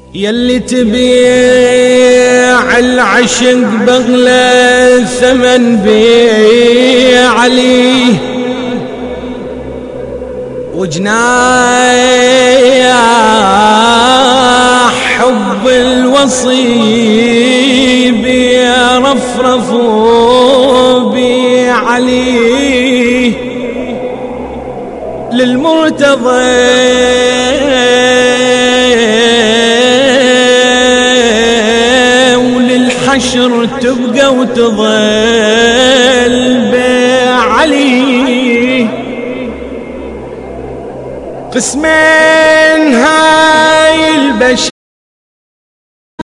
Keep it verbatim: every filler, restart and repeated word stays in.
يلي تبيع العشق بغلى ثمن بيع عليه وجناح حب الوصي بيرفرف بيع عليه للمرتضى وللحشر تبقى وتظل بعلي قسمين هاي البشر